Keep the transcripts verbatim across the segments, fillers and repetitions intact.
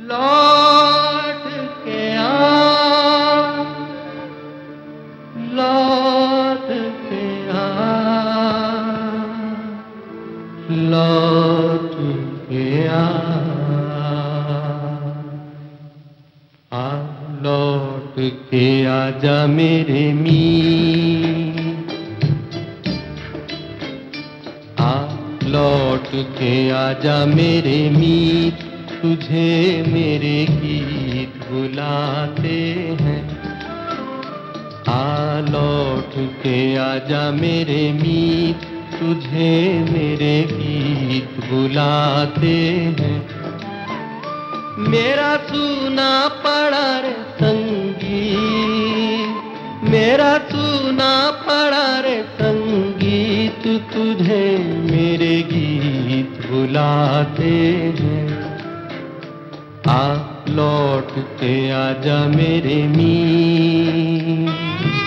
लौट के आ, लौट के आ, लौट के आ, आ लौट के आजा मेरे मीत, आ लौट के आजा मेरे मीत, तुझे मेरे गीत बुलाते हैं। आ लौट के आजा मेरे मीत, तुझे मेरे गीत बुलाते हैं। मेरा सूना पड़ा रे संगीत, मेरा सूना पड़ा रे संगीत, तुझे मेरे गीत बुलाते हैं। आ लौट के आजा मेरे मीत।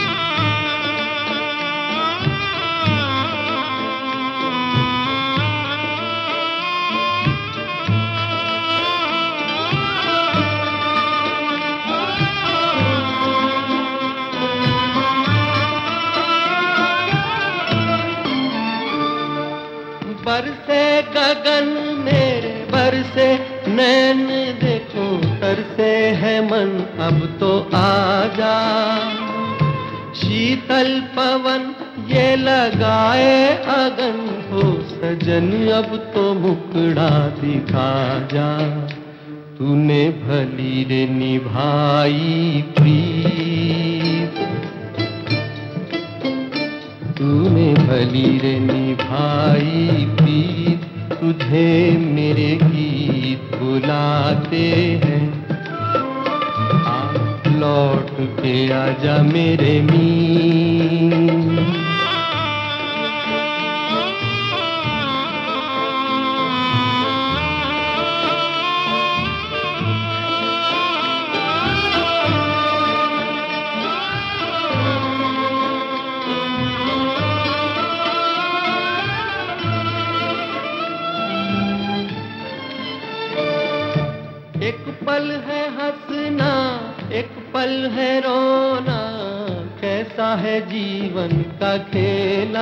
बरसे गगन मेरे बरसे नैन, देखो तरसे है मन अब तो आजा। शीतल पवन ये लगाए अगन, हो सजन अब तो मुखड़ा दिखा जा। तूने भली रे निभाई प्रीत, तूने भली रे निभाई प्रीत, तुझे मेरे गीत बुलाते हैं। आ लौट के आजा मेरे मीत। एक पल है हंसना, एक पल है रोना, कैसा है जीवन का खेला।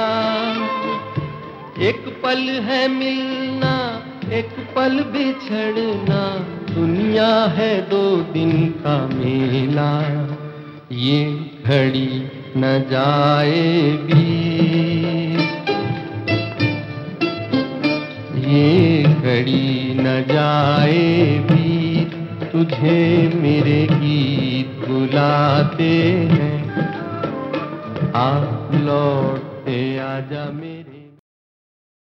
एक पल है मिलना, एक पल बिछड़ना, दुनिया है दो दिन का मेला। ये घड़ी न जाए बीत, ये घड़ी न जाए बीत, तुझे मेरे गीत बुलाते हैं। आ लौट के आजा मेरे